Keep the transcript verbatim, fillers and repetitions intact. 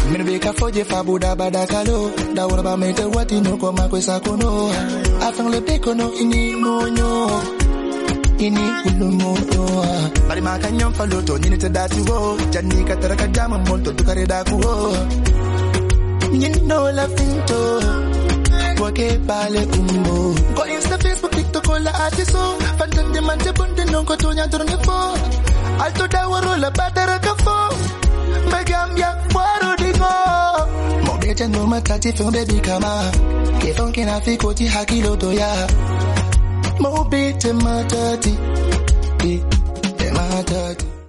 Minbeka foje fabuda badakalo. Da waba mete wati no koma kwesa kono. Afang le pekono ini monyo. Ini ulumoyo. Bari makanyam faloto nini te dati wo. Jani kataraka jama molto tukare daku wo. Nyino la finto. Wake pale umbo. Go Insta, Facebook, TikTok, kola artiso. Fantan de mante bunde nonko tonya drone fo. Alto da waro la badara kafo. Megambia waro dingo. Mo bete no matati fun baby kama. Ke fun kina fi koti hakilo to ya. Mo bete matati. Eh, matati.